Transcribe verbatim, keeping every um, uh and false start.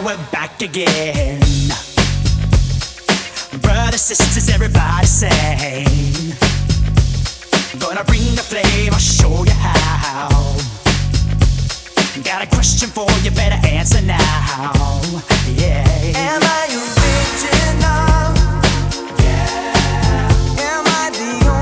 we're back again. Brothers, sisters, everybody sing. Gonna bring the flame, I'll show you how. Got a question for you, better answer now.